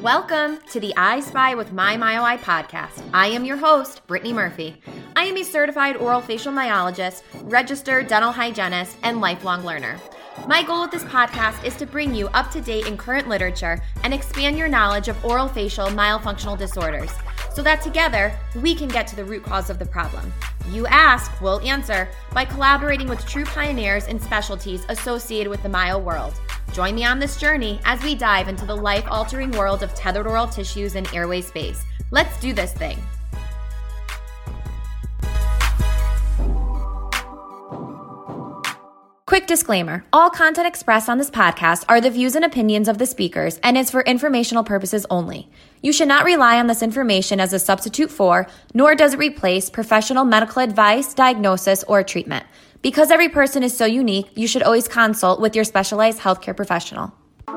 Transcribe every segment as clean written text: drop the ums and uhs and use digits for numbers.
Welcome to the I Spy with My MyOI podcast. I am your host, Brittany Murphy. I am a certified oral facial myologist, registered dental hygienist, and lifelong learner. My goal with this podcast is to bring you up to date in current literature and expand your knowledge of oral facial myofunctional disorders so that together we can get to the root cause of the problem. You ask, we'll answer by collaborating with true pioneers and specialties associated with the myo world. Join me on this journey as we dive into the life-altering world of tethered oral tissues and airway space. Let's do this thing. Quick disclaimer, all content expressed on this podcast are the views and opinions of the speakers and is for informational purposes only. You should not rely on this information as a substitute for, nor does it replace, professional medical advice, diagnosis, or treatment. Because every person is so unique, you should always consult with your specialized healthcare professional.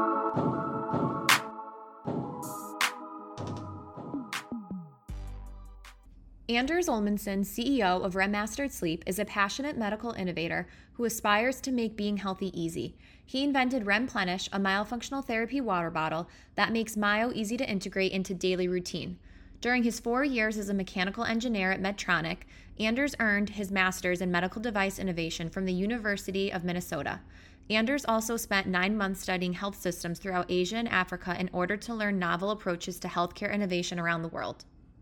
Anders Olmundsen, CEO of REM Mastered Sleep, is a passionate medical innovator who aspires to make being healthy easy. He invented REMplenish, a myofunctional therapy water bottle that makes myo easy to integrate into daily routine. During his 4 years as a mechanical engineer at Medtronic, Anders earned his master's in medical device innovation from the University of Minnesota. Anders also spent 9 months studying health systems throughout Asia and Africa in order to learn novel approaches to healthcare innovation around the world.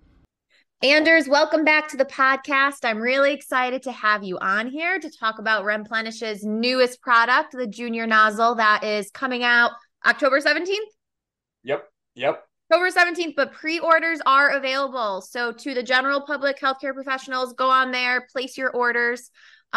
Anders, welcome back to the podcast. I'm really excited to have you on here to talk about REMplenish's newest product, the Junior Nozzle, that is coming out October 17th? Yep. October 17th, but pre-orders are available. So to the general public, healthcare professionals, go on there, place your orders.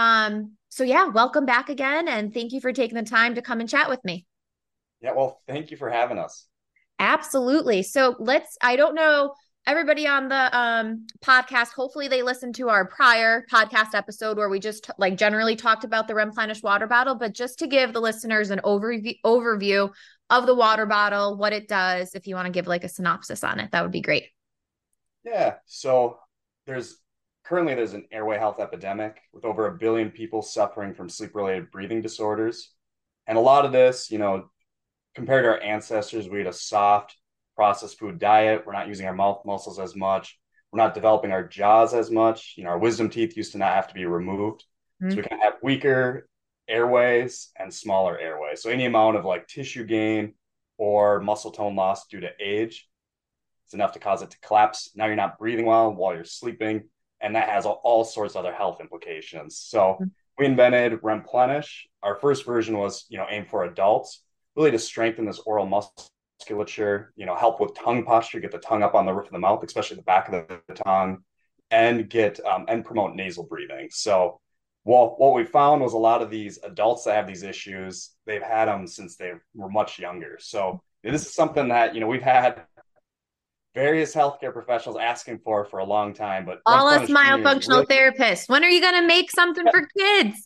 So yeah, welcome back again. And thank you for taking the time to come and chat with me. Yeah, well, thank you for having us. Absolutely. So I don't know, everybody on the podcast, hopefully they listened to our prior podcast episode where we just generally talked about the REMplenish water bottle, but just to give the listeners an overview of the water bottle, what it does, if you want to give a synopsis on it, that would be great. Yeah, so there's an airway health epidemic with over 1 billion people suffering from sleep-related breathing disorders. And a lot of this, compared to our ancestors, we had a soft, processed food diet. We're not using our mouth muscles as much. We're not developing our jaws as much. Our wisdom teeth used to not have to be removed. Mm-hmm. So we can have weaker airways and smaller airways. So any amount of tissue gain or muscle tone loss due to age is enough to cause it to collapse. Now you're not breathing well while you're sleeping, and that has all sorts of other health implications. So we invented REMplenish. Our first version was, aimed for adults, really to strengthen this oral musculature, help with tongue posture, get the tongue up on the roof of the mouth, especially the back of the tongue, and promote nasal breathing. So what we found was a lot of these adults that have these issues, they've had them since they were much younger. So this is something that, we've had various healthcare professionals asking for a long time. But all us myofunctional therapists, when are you going to make something for kids?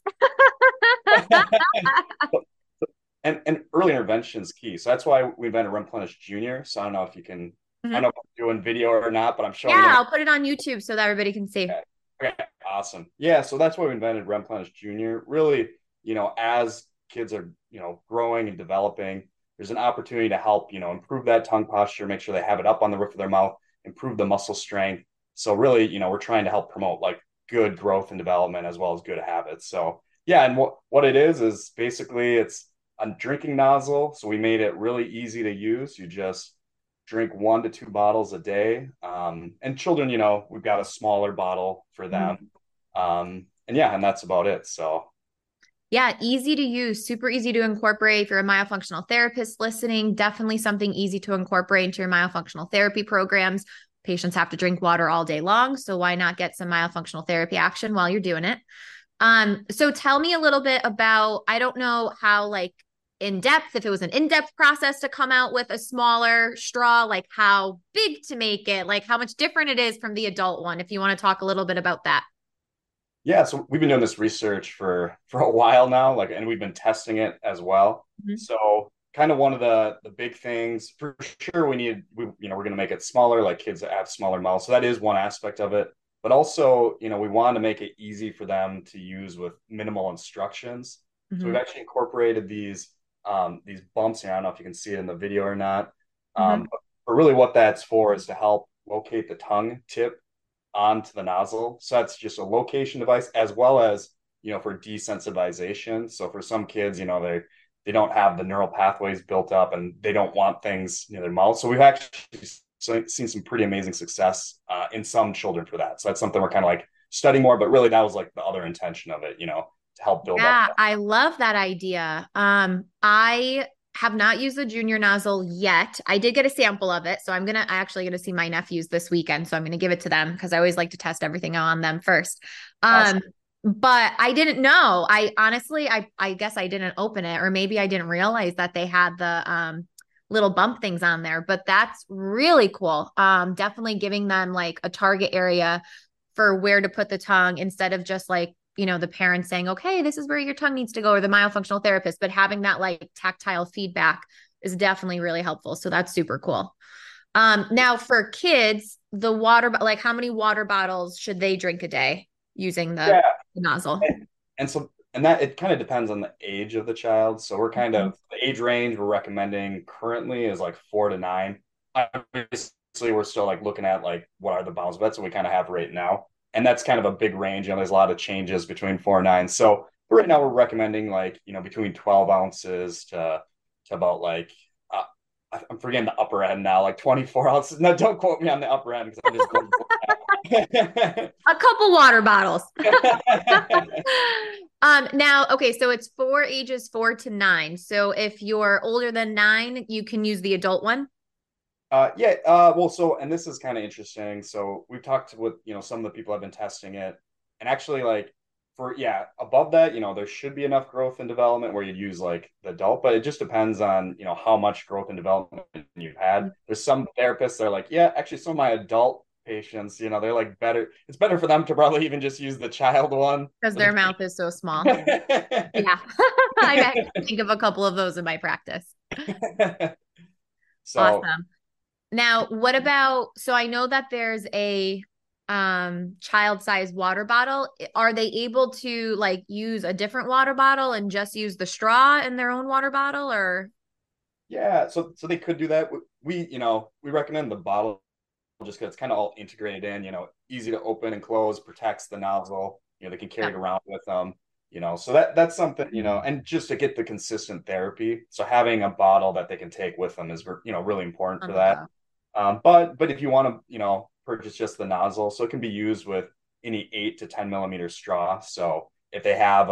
And early intervention is key. So that's why we invented REMplenish Junior. So I don't know if you can, I don't know if I'm doing video or not, but I'm showing. Yeah, I'll put it on YouTube so that everybody can see. Okay, awesome. Yeah, so that's why we invented REMplenish Junior. Really, as kids are, growing and developing, there's an opportunity to help, improve that tongue posture, make sure they have it up on the roof of their mouth, improve the muscle strength. So really, we're trying to help promote good growth and development as well as good habits. So yeah, and what it is basically it's a drinking nozzle. So we made it really easy to use. You just drink 1 to 2 bottles a day. And children, we've got a smaller bottle for them. And that's about it. So yeah, easy to use, super easy to incorporate. If you're a myofunctional therapist listening, definitely something easy to incorporate into your myofunctional therapy programs. Patients have to drink water all day long, so why not get some myofunctional therapy action while you're doing it? So tell me a little bit about, I don't know how in-depth, if it was an in-depth process to come out with a smaller straw, how big to make it, how much different it is from the adult one, if you want to talk a little bit about that. Yeah, so we've been doing this research for a while now, and we've been testing it as well. Mm-hmm. So kind of one of the big things for sure we're going to make it smaller, kids that have smaller mouths. So that is one aspect of it. But also, we want to make it easy for them to use with minimal instructions. Mm-hmm. So we've actually incorporated these bumps here. I don't know if you can see it in the video or not. Mm-hmm. But really what that's for is to help locate the tongue tip onto the nozzle. So that's just a location device as well as, for desensitization. So for some kids, they don't have the neural pathways built up and they don't want things near their mouth. So we've actually seen some pretty amazing success in some children for that. So that's something we're kind of like studying more, but really that was like the other intention of it, to help build up. Yeah, I love that idea. I have not used the junior nozzle yet. I did get a sample of it, so I actually gonna see my nephews this weekend, so I'm gonna give it to them because I always like to test everything on them first. Um, Awesome. but I didn't know. I honestly, I guess I didn't open it, or maybe I didn't realize that they had the little bump things on there. But that's really cool. Definitely giving them like a target area for where to put the tongue instead of just like, the parents saying, okay, this is where your tongue needs to go, or the myofunctional therapist, but having that like tactile feedback is definitely really helpful. So that's super cool. Now for kids, the water, like how many water bottles should they drink a day using the Yeah. nozzle? And that it kind of depends on the age of the child. So we're kind Mhm. of the age range we're recommending currently is like 4 to 9. Obviously, we're still like looking at like what are the bounds, but that's what we kind of have right now. And that's kind of a big range. There's a lot of changes between 4 and 9. So right now we're recommending like, between 12 ounces to about like I'm forgetting the upper end now, like 24 ounces. No, don't quote me on the upper end because I'm just going A couple water bottles. Now, okay, so it's for ages 4 to 9. So if you're older than 9, you can use the adult one. Yeah, well, and this is kind of interesting. So we've talked with, some of the people have been testing it, and actually, like, yeah, above that, there should be enough growth and development where you'd use like the adult, but it just depends on, how much growth and development you've had. There's some therapists that are like, yeah, actually, some of my adult patients, they're like better. It's better for them to probably even just use the child one. Because their mouth is so small. Yeah. I can think of a couple of those in my practice. So Awesome. Now, what about, so I know that there's a child-sized water bottle. Are they able to like use a different water bottle and just use the straw in their own water bottle or yeah, so they could do that. We recommend the bottle just because it's kind of all integrated in, easy to open and close, protects the nozzle. They can carry yeah. it around with them. So that's something, and just to get the consistent therapy. So having a bottle that they can take with them is, really important Oh for my that. God. But if you want to, purchase just the nozzle, so it can be used with any 8 to 10 millimeter straw. So if they have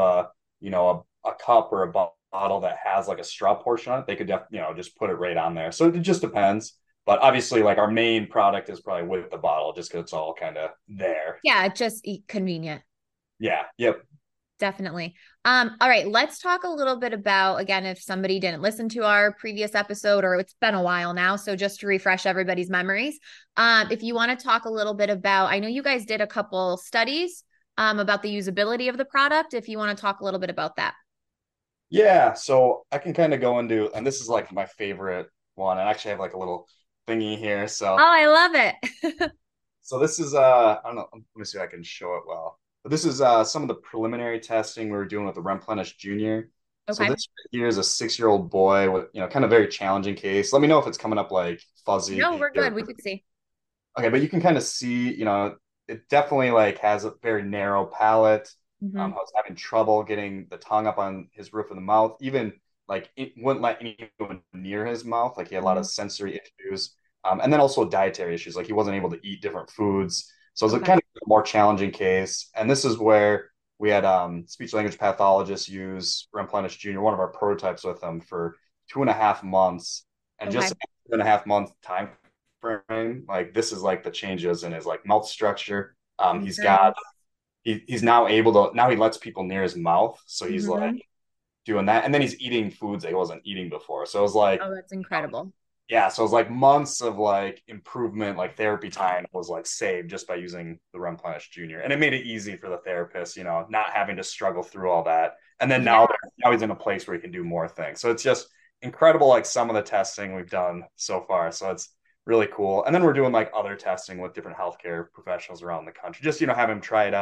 a cup or a bottle that has like a straw portion on it, they could just put it right on there. So it just depends. But obviously, like our main product is probably with the bottle, just because it's all kind of there. Yeah, it's just convenient. Yeah. Yep. Definitely. All right, let's talk a little bit about, again, if somebody didn't listen to our previous episode or it's been a while now, so just to refresh everybody's memories, if you want to talk a little bit about, I know you guys did a couple studies about the usability of the product, if you want to talk a little bit about that. Yeah. So I can kind of go into, and this is like my favorite one. I actually have like a little thingy here. Oh, I love it. So this is I don't know, let me see if I can show it well. But this is some of the preliminary testing we were doing with the Remplenish Junior. So Okay. this here is a 6-year-old boy with, kind of very challenging case. Let me know if it's coming up like No, fuzzy we're or good. We could see. okay, but you can kind of see, it definitely like has a very narrow palate. I Hmm. was having trouble getting the tongue up on his roof of the mouth. Even like it wouldn't let anyone near his mouth. Like he had a lot Hmm. of sensory issues, and then also dietary issues. Like he wasn't able to eat different foods. So it was a Okay. kind of more challenging case. And this is where we had speech language pathologists use Remplenish Jr., one of our prototypes with him for 2.5 months. And just Okay. 2.5 month time frame, like this is like the changes in his like mouth structure. He's Nice. got he's now able to now he lets people near his mouth, so he's like Hmm. doing that, and then he's eating foods that he wasn't eating before. So it was like, Oh, that's incredible. yeah, so it was like months of like improvement, like therapy time was like saved just by using the Remplenish Junior, and it made it easy for the therapist, not having to struggle through all that. And then Yeah. now he's in a place where he can do more things. So it's just incredible, like some of the testing we've done so far. So it's really cool. And then we're doing like other testing with different healthcare professionals around the country. Just have him try it out.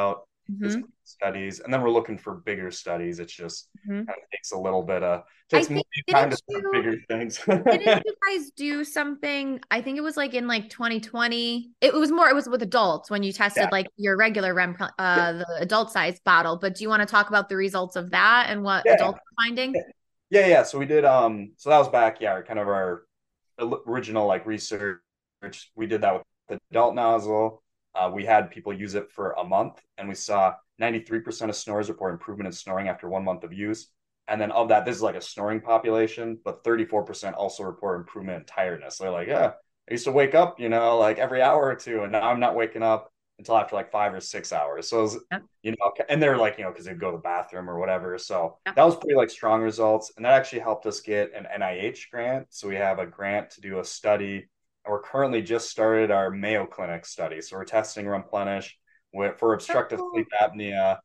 is Hmm. studies, and then we're looking for bigger studies. It's just Hmm. kind of takes a little bit of I takes more think time to didn't start you bigger things. didn't you guys do something? I think it was like in like 2020. It was with adults when you Yeah. tested like your regular the adult size bottle. But do you want to talk about the results of that and what Yeah. adults are finding? Yeah. So we did so that was back, yeah, kind of our original like research. We did that with the adult nozzle. We had people use it for a month, and we saw 93% of snorers report improvement in snoring after 1 month of use. And then of that, this is like a snoring population, but 34% also report improvement in tiredness. So they're like, yeah, I used to wake up, like every hour or two, and now I'm not waking up until after like 5 or 6 hours. So it was, Yep. and they're like, because they'd go to the bathroom or whatever. So Yep. that was pretty like strong results. And that actually helped us get an NIH grant. So we have a grant to do a study. And we're currently just started our Mayo Clinic study. So we're testing Replenish for So obstructive sleep cool. apnea.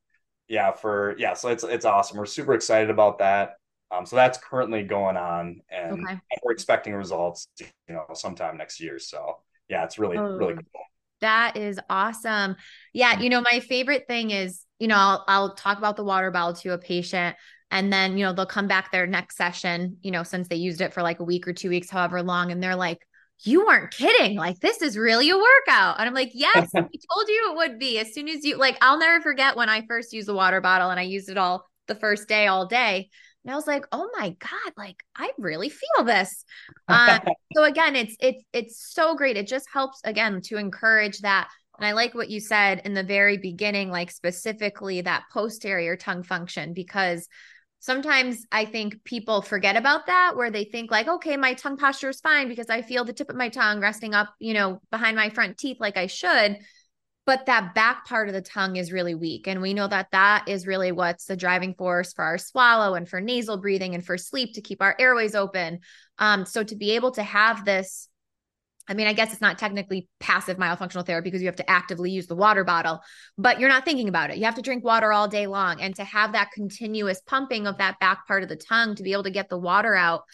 So it's awesome. We're super excited about that. So that's currently going on, and Okay. we're expecting results, sometime next year. So yeah, it's really, really Oh, cool. that is awesome. Yeah, my favorite thing is, I'll talk about the water bottle to a patient and then, they'll come back their next session, since they used it for like a week or 2 weeks, however long, and they're like, "You weren't kidding. Like this is really a workout." And I'm like, "Yes, I told you it would be." As soon as I'll never forget when I first used the water bottle and I used it all the first day all day. And I was like, "Oh my God, like I really feel this." Um so again, it's so great. It just helps again to encourage that. And I like what you said in the very beginning, like specifically that posterior tongue function, because sometimes I think people forget about that where they think like, okay, my tongue posture is fine because I feel the tip of my tongue resting up, behind my front teeth like I should. But that back part of the tongue is really weak. And we know that that is really what's the driving force for our swallow and for nasal breathing and for sleep to keep our airways open. So to be able to have this, I mean, I guess it's not technically passive myofunctional therapy because you have to actively use the water bottle, but you're not thinking about it. You have to drink water all day long. And to have that continuous pumping of that back part of the tongue to be able to get the water out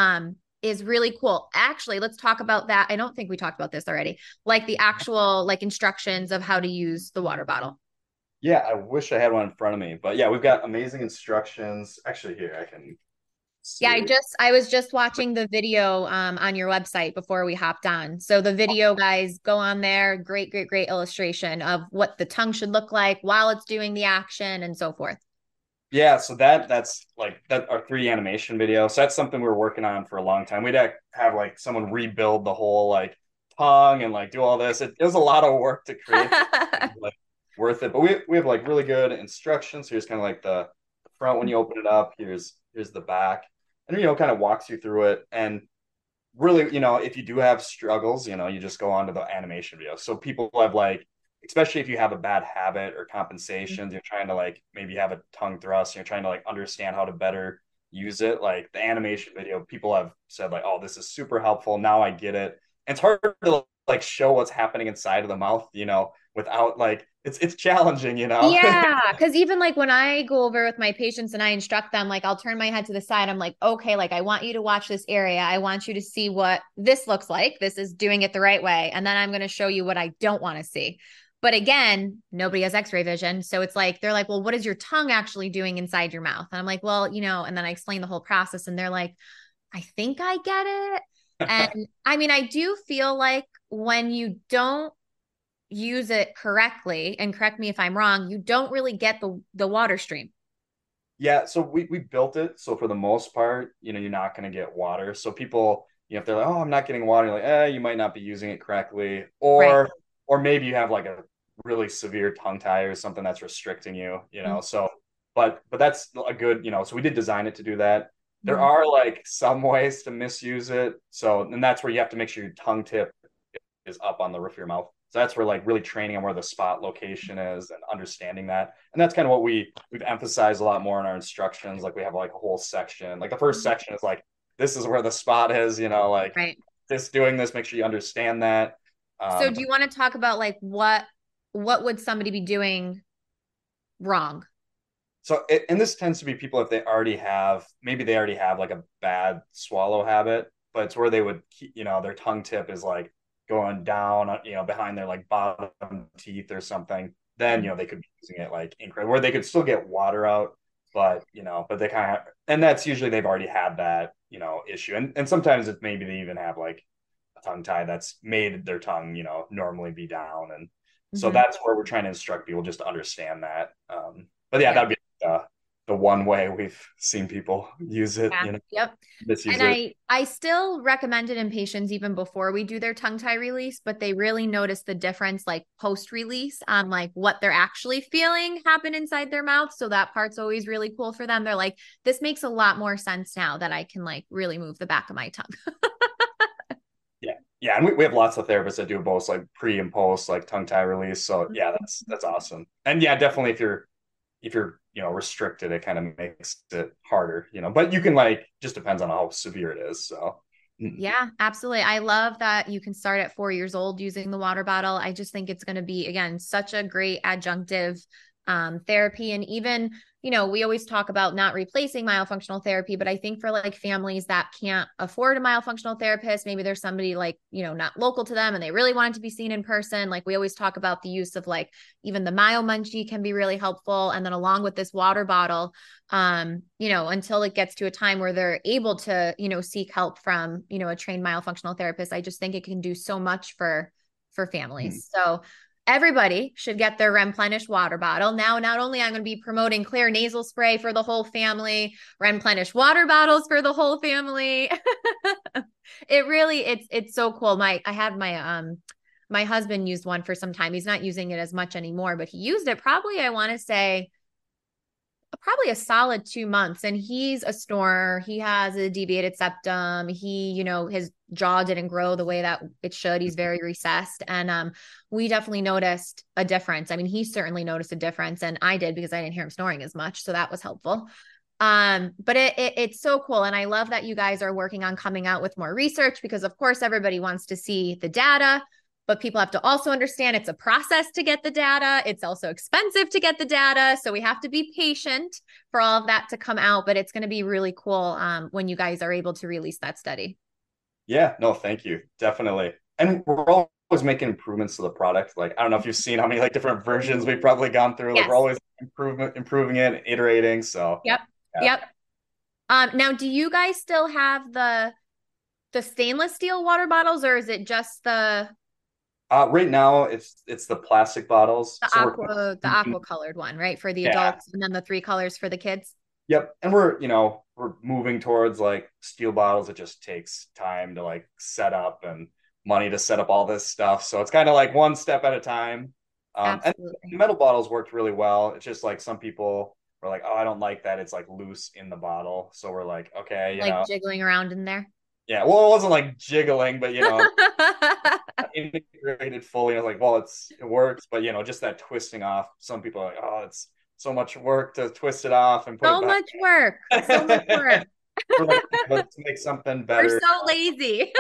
is really cool. Actually, let's talk about that. I don't think we talked about this already, like the actual like instructions of how to use the water bottle. Yeah, I wish I had one in front of me, but yeah, we've got amazing instructions. Actually, here I can Yeah, see. I was just watching the video on your website before we hopped on. So the video guys go on there, great, great, great illustration of what the tongue should look like while it's doing the action and so forth. Yeah, so that's like that our 3D animation video. So that's something we were working on for a long time. We'd have like someone rebuild the whole like tongue and like do all this. It was a lot of work to create, like worth it. But we have like really good instructions. Here's kind of like the front when you open it up. Here's the back, and kind of walks you through it. And really, if you do have struggles, you just go on to the animation video. So people have like, especially if you have a bad habit or compensations, you're trying to like maybe have a tongue thrust, and you're trying to like understand how to better use it. Like the animation video, people have said like, oh, this is super helpful. Now I get it. And it's hard to like show what's happening inside of the mouth, without like it's challenging. Yeah, because even like when I go over with my patients and I instruct them, like I'll turn my head to the side. I'm like, okay, like I want you to watch this area. I want you to see what this looks like. This is doing it the right way. And then I'm going to show you what I don't want to see. But again, nobody has x-ray vision. So it's like, they're like, well, what is your tongue actually doing inside your mouth? And I'm like, well, and then I explain the whole process and they're like, I think I get it. And I mean, I do feel like when you don't use it correctly, and correct me if I'm wrong, you don't really get the water stream. Yeah, so we built it. So for the most part, you're not going to get water. So people, if they're like, "Oh, I'm not getting water," you're like, you might not be using it correctly, Right. or maybe you have like a really severe tongue tie or something that's restricting you. So, but that's a good, so we did design it to do that. There Mm-hmm. are like some ways to misuse it. So, and that's where you have to make sure your tongue tip is up on the roof of your mouth. So that's where like really training on where the spot location is and understanding that. And that's kind of what we've emphasized a lot more in our instructions. Like we have like a whole section. Like the first section is like this is where the spot is, like Right. this doing this, make sure you understand that. So Um, do you want to talk about like what would somebody be doing wrong? and this tends to be people if maybe they already have like a bad swallow habit, but it's where they would keep, their tongue tip is like going down, behind their like bottom teeth or something. then, they could be using it like incredible, where they could still get water out, but, but they kind of, and that's usually they've already had that, issue. And sometimes it's maybe they even have like a tongue tie that's made their tongue, normally be down. And so Mhm. that's where we're trying to instruct people just to understand that. But yeah, Yeah. that'd be the one way we've seen people use it, Yeah. Yep. misuse And it. I still recommend it in patients even before we do their tongue tie release, but they really notice the difference like post release on like what they're actually feeling happen inside their mouth. So that part's always really cool for them. They're like, this makes a lot more sense now that I can like really move the back of my tongue. Yeah. Yeah. And we have lots of therapists that do both like pre and post like tongue tie release. So yeah, that's awesome. And yeah, definitely if you're restricted, it kind of makes it harder, but you can like just depends on how severe it is. So Yeah, absolutely. I love that you can start at 4 years old using the water bottle. I just think it's going to be, again, such a great adjunctive therapy. And even, we always talk about not replacing myofunctional therapy, but I think for like families that can't afford a myofunctional therapist, maybe there's somebody like, not local to them and they really want it to be seen in person. Like we always talk about the use of like even the Myo Munchie can be really helpful. And then along with this water bottle, until it gets to a time where they're able to, seek help from, a trained myofunctional therapist. I just think it can do so much for families. So everybody should get their Remplenish water bottle. Now, not only I'm going to be promoting Clear nasal spray for the whole family, Remplenish water bottles for the whole family. It's so cool. I had my husband used one for some time. He's not using it as much anymore, but he used it probably, I want to say, probably a solid 2 months. And he's a snorer. He has a deviated septum. His jaw didn't grow the way that it should. He's very recessed. And we definitely noticed a difference. I mean, he certainly noticed a difference. And I did because I didn't hear him snoring as much. So that was helpful. But it's so cool. And I love that you guys are working on coming out with more research because of course everybody wants to see the data, but people have to also understand it's a process to get the data. It's also expensive to get the data. So we have to be patient for all of that to come out, but it's going to be really cool when you guys are able to release that study. Yeah, no, thank you. Definitely. And we're always making improvements to the product. Like, I don't know if you've seen how many like different versions we've probably gone through. Like we're Yes. always improving it, iterating. So Yep. yeah. Yep. Now, do you guys still have the stainless steel water bottles, or is it just Right now it's the plastic bottles. the So we're aqua colored one, right? For the yeah. adults and then the three colors for the kids. Yep. And we're moving towards like steel bottles. It just takes time to like set up and money to set up all this stuff. So it's kind of like one step at a time. And Absolutely. metal bottles worked really well. It's just like some people were like, oh, I don't like that. It's like loose in the bottle. So we're like, okay, Like jiggling around in there. yeah. Well, it wasn't like jiggling, but integrated fully. I was like, well, it works, but just that twisting off. Some people are like, oh, it's so much work to twist it off and put it So back. much work. So much work. We're like, let's make something We're better. so lazy.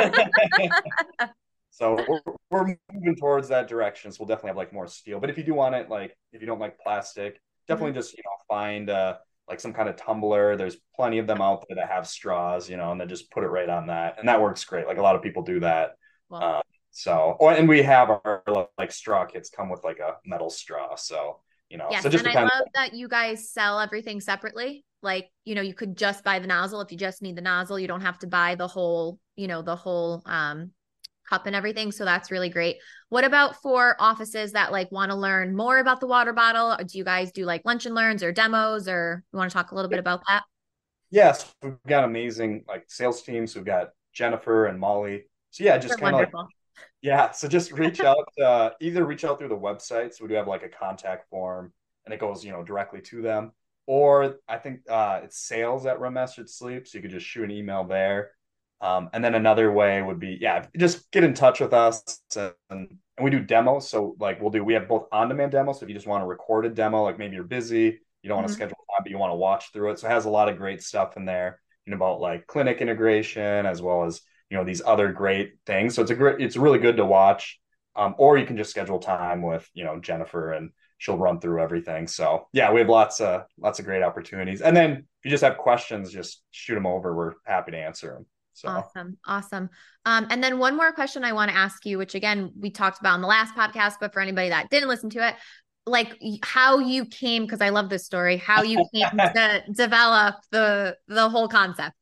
So we're moving towards that direction. So we'll definitely have like more steel. But if you do want it, like if you don't like plastic, definitely Mhm. just find like some kind of tumbler. There's plenty of them out there that have straws, and then just put it right on that, and that works great. Like a lot of people do that. Well, Uh, and we have our like straw kits come with like a metal straw. So so yes. it just And I depends. love that you guys sell everything separately. Like, you could just buy the nozzle if you just need the nozzle. You don't have to buy the whole cup and everything. So that's really great. What about for offices that like want to learn more about the water bottle? Do you guys do like lunch and learns or demos, or you want to talk a little bit about that? Yes, we've got amazing like sales teams. We've got Jennifer and Molly. So yeah, just They're kind of like wonderful. yeah, so just reach out, either reach out through the website. So we do have like a contact form and it goes, directly to them. Or I think it's sales at Remastered Sleep. So you could just shoot an email there. And then another way would be, yeah, just get in touch with us and we do demos. So like we have both on-demand demos. So if you just want a recorded demo, like maybe you're busy, you don't want to Mhm. schedule time, but you want to watch through it. So it has a lot of great stuff in there, about like clinic integration as well as these other great things. So it's really good to watch. Or you can just schedule time with Jennifer and she'll run through everything. So yeah, we have lots of great opportunities. And then if you just have questions, just shoot them over. We're happy to answer them. So Awesome. Awesome. And then one more question I want to ask you, which again, we talked about in the last podcast, but for anybody that didn't listen to it, like how you came, because I love this story, how you came to develop the whole concept.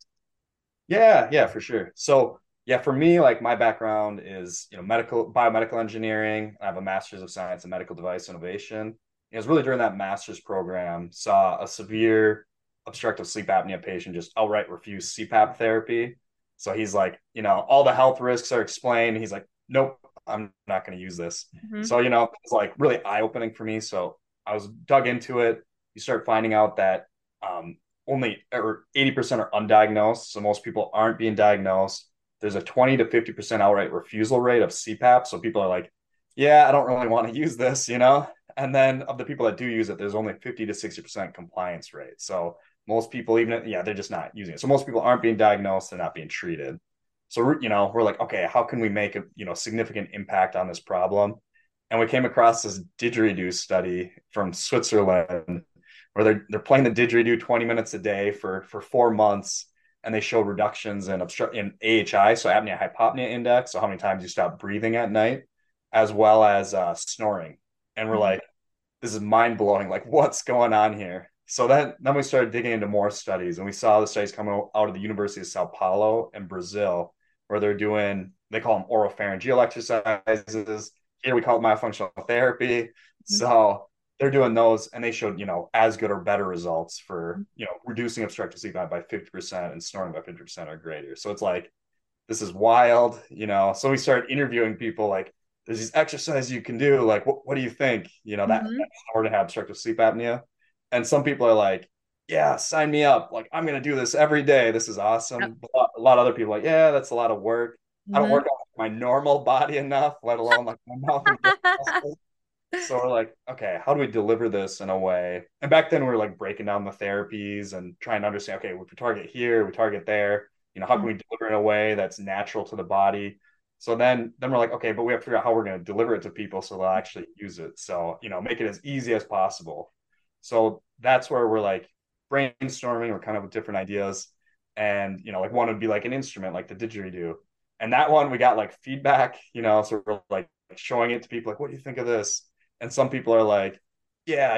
Yeah, yeah, for sure. So yeah, for me, like my background is, medical biomedical engineering. I have a master's of science in medical device innovation. It was really during that master's program, saw a severe obstructive sleep apnea patient just outright refuse CPAP therapy. So he's like, all the health risks are explained. He's like, nope, I'm not going to use this. Mhm. So, it's like really eye-opening for me. So I was dug into it. You start finding out that um, only or 80% are undiagnosed. So most people aren't being diagnosed. There's a 20 to 50% outright refusal rate of CPAP. So people are like, yeah, I don't really want to use this. And then of the people that do use it, there's only 50 to 60% compliance rate. So most people, they're just not using it. So most people aren't being diagnosed, they're not being treated. So, we're like, okay, how can we make a, significant impact on this problem? And we came across this didgeridoo study from Switzerland where they're playing the didgeridoo 20 minutes a day for 4 months, and they showed reductions in AHI, so apnea hypopnea index, so how many times you stop breathing at night, as well as snoring. And we're like, this is mind blowing. Like, what's going on here? So then we started digging into more studies, and we saw the studies coming out of the University of Sao Paulo in Brazil, where they call them oropharyngeal exercises. Here we call it myofunctional therapy. Mhm. So they're doing those, and they showed, as good or better results for, reducing obstructive sleep apnea by 50% and snoring by 50% or greater. So it's like, this is wild. So we started interviewing people like, there's these exercises you can do. Like, what do you think? That Mhm. in order to have obstructive sleep apnea. And some people are like, yeah, sign me up. Like, I'm going to do this every day. This is Yep. awesome. But a lot of other people are like, yeah, that's a lot of work. I don't Mhm. work on my normal body enough, let alone like my mouth and throat muscles. So we're like, okay, how do we deliver this in a way? And back then we were like breaking down the therapies and trying to understand, okay, if we target here, we target there, how can we deliver in a way that's natural to the body? So then we're like, okay, but we have to figure out how we're going to deliver it to people so they'll actually use it. So, make it as easy as possible. So that's where we're like brainstorming, we're kind of with different ideas. And, like one would be like an instrument like the didgeridoo. And that one we got like feedback, so we're like showing it to people like, what do you think of this? And some people are like, yeah,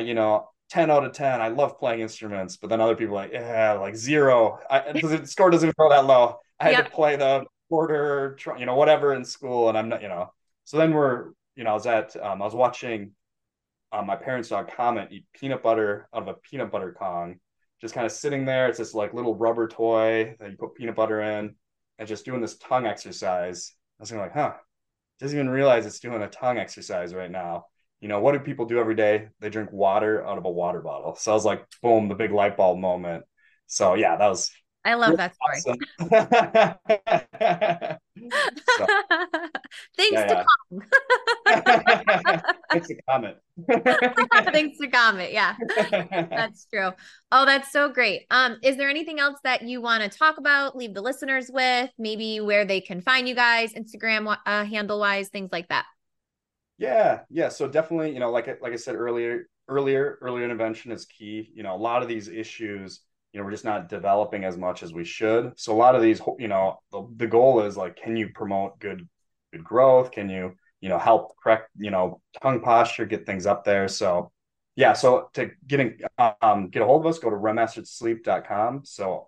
10 out of 10. I love playing instruments. But then other people are like, yeah, like zero. The score doesn't even go that low. I had to Yep. play the quarter, whatever in school. And I'm not. So then I was watching my parents saw a comet eat peanut butter out of a peanut butter Kong, just kind of sitting there. It's this like little rubber toy that you put peanut butter in and just doing this tongue exercise. I was like, huh, doesn't even realize it's doing a tongue exercise right now. What do people do every day? They drink water out of a water bottle. So I was like, boom, the big light bulb moment. So yeah, that was I love really that story. awesome. So Thanks to yeah, Kong. yeah. It's a comment. Thanks to Comet. Yeah, that's true. Oh, that's so great. Is there anything else that you want to talk about, leave the listeners with, maybe where they can find you guys, Instagram handle wise, things like that? Yeah, yeah. So definitely, like I said earlier intervention is key. A lot of these issues, we're just not developing as much as we should. So a lot of these, the goal is like, can you promote good growth? Can you, help correct, tongue posture, get things up there. So yeah, so to get a hold of us, go to remmasteredsleep.com. So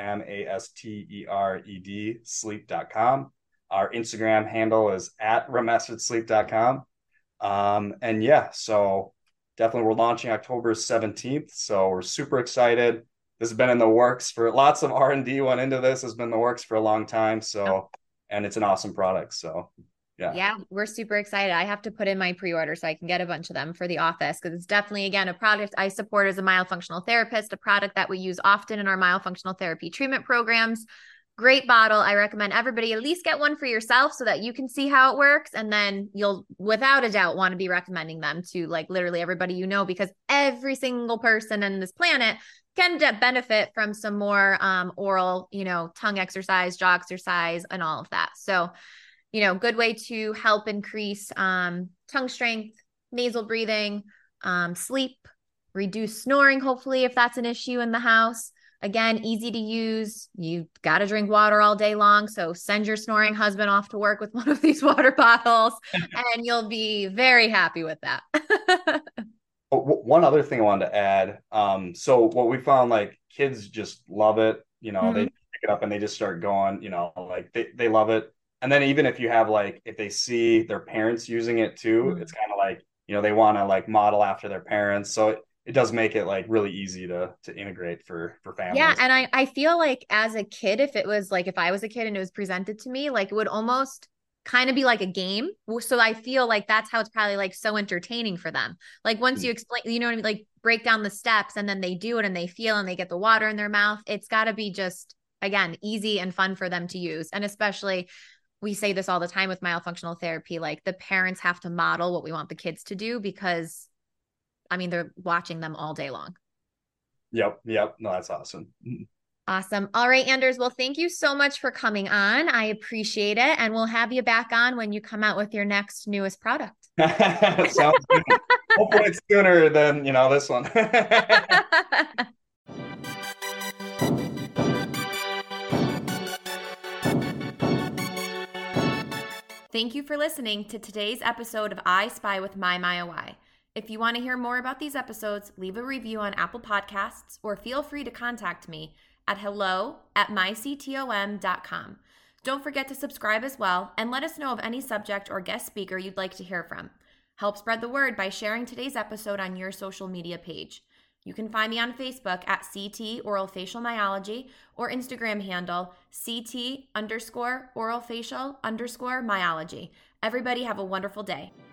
REMASTERED sleep.com. Our Instagram handle is at remmasteredsleep.com. And yeah, so definitely we're launching October 17th. So we're super excited. This has been in the works for lots of R&D went into this, has been in the works for a long time. So, and it's an awesome product. So yeah. Yeah, we're super excited. I have to put in my pre-order so I can get a bunch of them for the office because it's definitely, again, a product I support as a myofunctional therapist, a product that we use often in our myofunctional therapy treatment programs. Great bottle. I recommend everybody at least get one for yourself so that you can see how it works. And then you'll, without a doubt, want to be recommending them to like literally everybody you know, because every single person on this planet can benefit from some more oral, tongue exercise, jaw exercise, and all of that. So, good way to help increase tongue strength, nasal breathing, sleep, reduce snoring, hopefully, if that's an issue in the house. Again, easy to use. You got to drink water all day long. So send your snoring husband off to work with one of these water bottles, and you'll be very happy with that. One other thing I wanted to add. So what we found, like kids just love it. They Hmm. pick it up and they just start going. Like they love it. And then even if you have like if they see their parents using it too, it's kind of like they want to like model after their parents. So it does make it like really easy to integrate for Yeah, families. and I feel like as a kid, if it was like if I was a kid and it was presented to me, like it would almost kind of be like a game. So I feel like that's how it's probably like so entertaining for them. Like once you explain, you know what I mean, like break down the steps and then they do it and they feel and they get the water in their mouth. It's got to be just again easy and fun for them to use. And especially we say this all the time with myofunctional therapy, like the parents have to model what we want the kids to do because I mean they're watching them all day long. Yep, yep. No, that's awesome. Awesome. All right, Anders. Well, thank you so much for coming on. I appreciate it. And we'll have you back on when you come out with your next newest product. Sounds good. Hopefully it's sooner than this one. Thank you for listening to today's episode of I Spy with My MyOI. If you want to hear more about these episodes, leave a review on Apple Podcasts or feel free to contact me at hello@myctom.com. Don't forget to subscribe as well and let us know of any subject or guest speaker you'd like to hear from. Help spread the word by sharing today's episode on your social media page. You can find me on Facebook at CT Oral Facial Myology or Instagram handle CT_oral facial_myology. Everybody have a wonderful day.